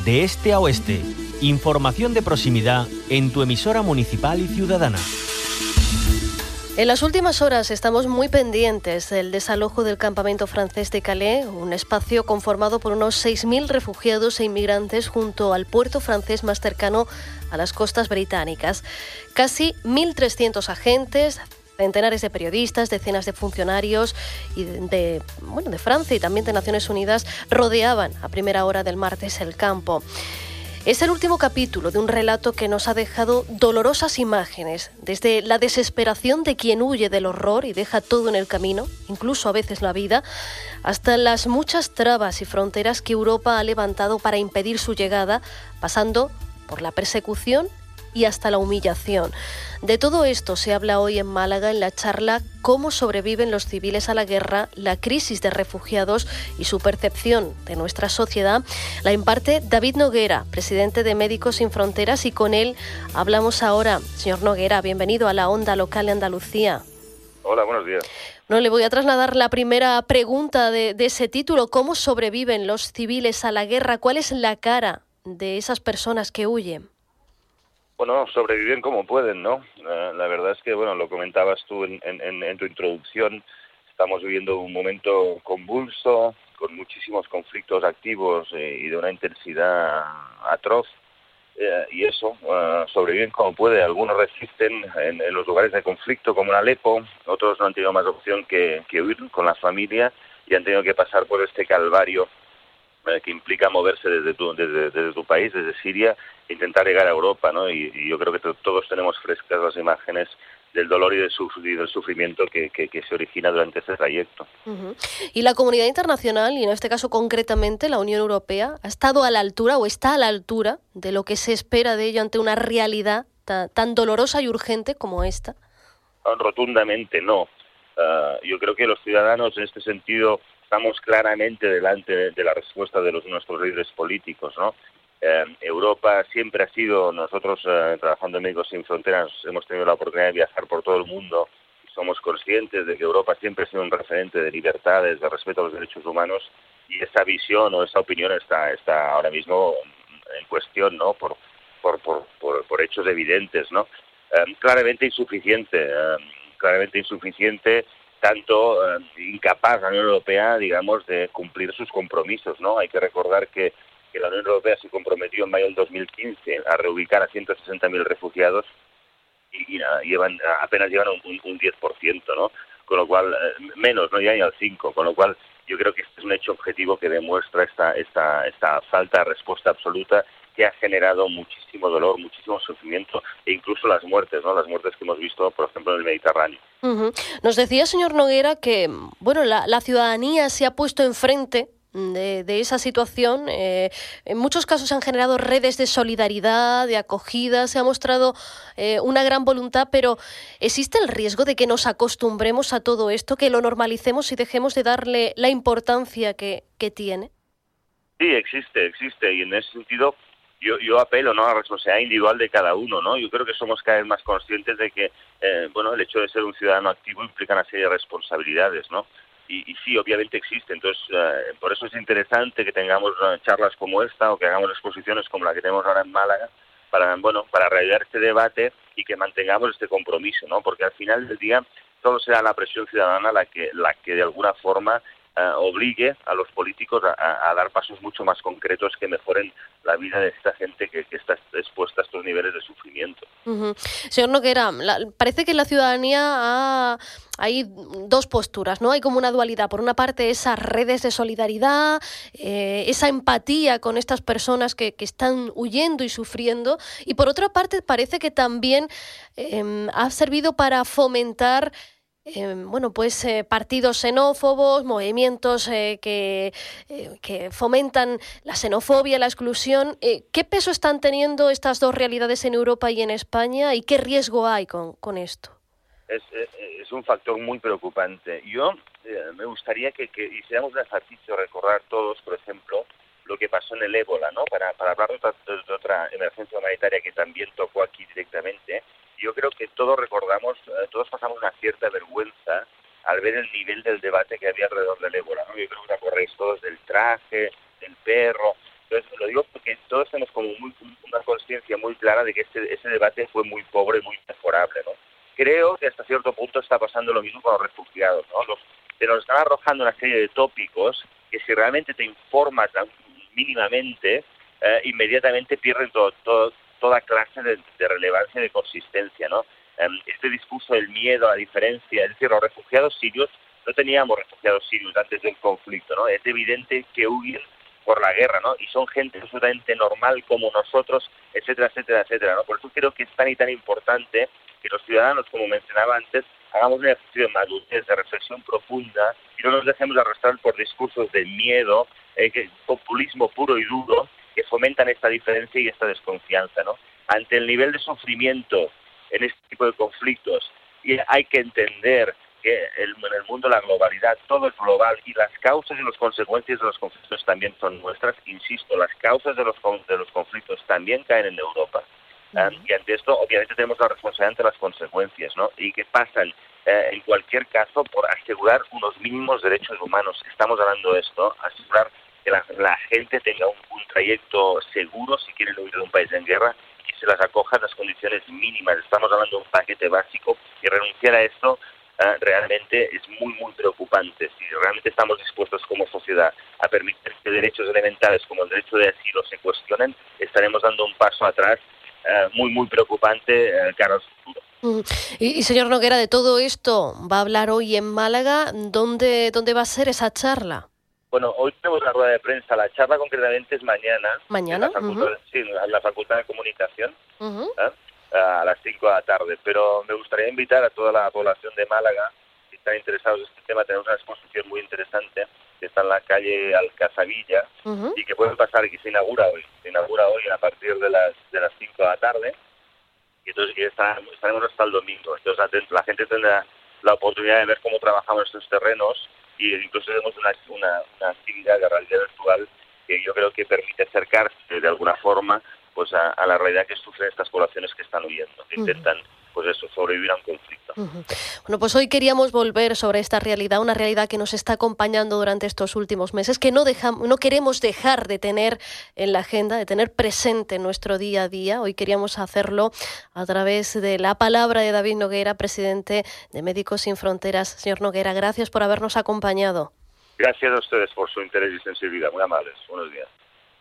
de este a oeste. Información de proximidad en tu emisora municipal y ciudadana. En las últimas horas estamos muy pendientes del desalojo del campamento francés de Calais, un espacio conformado por unos 6.000 refugiados e inmigrantes junto al puerto francés más cercano a las costas británicas. Casi 1.300 agentes, centenares de periodistas, decenas de funcionarios y de Francia y también de Naciones Unidas rodeaban a primera hora del martes el campo. Es el último capítulo de un relato que nos ha dejado dolorosas imágenes, desde la desesperación de quien huye del horror y deja todo en el camino, incluso a veces la vida, hasta las muchas trabas y fronteras que Europa ha levantado para impedir su llegada, pasando por la persecución y hasta la humillación. De todo esto se habla hoy en Málaga en la charla Cómo sobreviven los civiles a la guerra, la crisis de refugiados y su percepción de nuestra sociedad. La imparte David Noguera, presidente de Médicos Sin Fronteras, y con él hablamos ahora. Señor Noguera, bienvenido a la Onda Local de Andalucía. Hola, buenos días. No, le voy a trasladar la primera pregunta de ese título. ¿Cómo sobreviven los civiles a la guerra? ¿Cuál es la cara de esas personas que huyen? Bueno, sobreviven como pueden, ¿no? La verdad es que, lo comentabas tú en tu introducción, estamos viviendo un momento convulso, con muchísimos conflictos activos y de una intensidad atroz, y eso, sobreviven como pueden. Algunos resisten en los lugares de conflicto, como en Alepo, otros no han tenido más opción que huir con la familia y han tenido que pasar por este calvario que implica moverse desde tu país, desde Siria, e intentar llegar a Europa, ¿no? Y yo creo que todos tenemos frescas las imágenes del dolor y del sufrimiento que se origina durante ese trayecto. Uh-huh. Y la comunidad internacional, y en este caso concretamente la Unión Europea, ¿ha estado a la altura o está a la altura de lo que se espera de ello ante una realidad tan dolorosa y urgente como esta? Rotundamente no. Yo creo que los ciudadanos en este sentido estamos claramente delante de la respuesta de nuestros líderes políticos, ¿no? Europa siempre ha sido, nosotros trabajando en Médicos Sin Fronteras hemos tenido la oportunidad de viajar por todo el mundo y somos conscientes de que Europa siempre ha sido un referente de libertades, de respeto a los derechos humanos, y esa visión o esa opinión está ahora mismo en cuestión, ¿no? Por hechos evidentes, ¿no? Claramente insuficiente, tanto incapaz la Unión Europea, digamos, de cumplir sus compromisos, ¿no? Hay que recordar que la Unión Europea se comprometió en mayo del 2015 a reubicar a 160.000 refugiados y apenas llevan un 10%, ¿no? Con lo cual, menos, no llegan al 5%, con lo cual yo creo que este es un hecho objetivo que demuestra esta falta de respuesta absoluta, que ha generado muchísimo dolor, muchísimo sufrimiento e incluso las muertes, ¿no? Las muertes que hemos visto, por ejemplo, en el Mediterráneo. Uh-huh. Nos decía, señor Noguera, que la ciudadanía se ha puesto enfrente de esa situación. En muchos casos se han generado redes de solidaridad, de acogida, se ha mostrado una gran voluntad, pero ¿existe el riesgo de que nos acostumbremos a todo esto, que lo normalicemos y dejemos de darle la importancia que tiene? Sí, existe, y en ese sentido yo apelo, ¿no?, a la responsabilidad individual de cada uno, ¿no? Yo creo que somos cada vez más conscientes de que el hecho de ser un ciudadano activo implica una serie de responsabilidades, ¿no? Y sí, obviamente existe. Entonces, por eso es interesante que tengamos charlas como esta o que hagamos exposiciones como la que tenemos ahora en Málaga para realizar este debate y que mantengamos este compromiso, ¿no? Porque al final del día solo será la presión ciudadana la que de alguna forma obligue a los políticos a dar pasos mucho más concretos que mejoren la vida de esta gente que está expuesta a estos niveles de sufrimiento. Uh-huh. Señor Noguera, parece que en la ciudadanía hay dos posturas, ¿no? Hay como una dualidad. Por una parte, esas redes de solidaridad, esa empatía con estas personas que están huyendo y sufriendo. Y por otra parte, parece que también ha servido para fomentar partidos xenófobos, movimientos que fomentan la xenofobia, la exclusión. ¿Qué peso están teniendo estas dos realidades en Europa y en España y qué riesgo hay con esto? Es un factor muy preocupante. Yo me gustaría que hiciéramos un ejercicio, recordar todos, por ejemplo, lo que pasó en el ébola, ¿no? Para hablar de otra emergencia humanitaria que también tocó aquí directamente. Yo creo que todos recordamos, todos pasamos una cierta vergüenza al ver el nivel del debate que había alrededor del ébola, ¿no? Yo creo que os acordáis todos del traje, del perro, Entonces, lo digo porque todos tenemos como una conciencia muy clara de que ese debate fue muy pobre, muy mejorable, ¿no? Creo que hasta cierto punto está pasando lo mismo con los refugiados, ¿no? Te nos están arrojando una serie de tópicos que si realmente te informas mínimamente, inmediatamente pierden toda clase de relevancia y de consistencia, ¿no? Este discurso del miedo, la diferencia, es decir, los refugiados sirios, no teníamos refugiados sirios antes del conflicto, ¿no? Es evidente que huyen por la guerra, ¿no? Y son gente absolutamente normal como nosotros, etcétera, etcétera, etcétera, ¿no? Por eso creo que es tan y tan importante que los ciudadanos, como mencionaba antes, hagamos un ejercicio de madurez, de reflexión profunda y no nos dejemos arrastrar por discursos de miedo, populismo puro y duro, que fomentan esta diferencia y esta desconfianza, ¿no? Ante el nivel de sufrimiento en este tipo de conflictos, y hay que entender que en el mundo la globalidad, todo es global y las causas y las consecuencias de los conflictos también son nuestras. Insisto, las causas de los conflictos también caen en Europa. Y ante esto, obviamente, tenemos la responsabilidad ante las consecuencias, ¿no? Y que pasan, en cualquier caso, por asegurar unos mínimos derechos humanos. Estamos hablando de esto, asegurar que la gente tenga un trayecto seguro si quieren huir de un país en guerra y se las acoja en las condiciones mínimas. Estamos hablando de un paquete básico y renunciar a esto realmente es muy, muy preocupante. Si realmente estamos dispuestos como sociedad a permitir que derechos elementales como el derecho de asilo se cuestionen, estaremos dando un paso atrás muy, muy preocupante cara al futuro. Y señor Noguera, de todo esto va a hablar hoy en Málaga. ¿Dónde va a ser esa charla? Bueno, hoy tenemos la rueda de prensa. La charla concretamente es mañana. ¿Mañana? Sí, en la Facultad de Comunicación, a las 5 de la tarde. Pero me gustaría invitar a toda la población de Málaga, si están interesados en este tema. Tenemos una exposición muy interesante que está en la calle Alcazavilla y que pueden pasar, y que se inaugura hoy. Se inaugura hoy a partir de las 5 de la tarde. Y entonces estaremos hasta el domingo. Entonces la gente tendrá la oportunidad de ver cómo trabajamos estos terrenos, y incluso tenemos una actividad de realidad virtual que yo creo que permite acercarse de alguna forma pues a la realidad que sufren estas poblaciones que están huyendo, que intentan pues eso, sobrevivir a un conflicto. Bueno, pues hoy queríamos volver sobre esta realidad, una realidad que nos está acompañando durante estos últimos meses, que no queremos dejar de tener en la agenda, de tener presente en nuestro día a día. Hoy queríamos hacerlo a través de la palabra de David Noguera, presidente de Médicos Sin Fronteras. Señor Noguera, gracias por habernos acompañado. Gracias a ustedes por su interés y sensibilidad. Muy amables. Buenos días.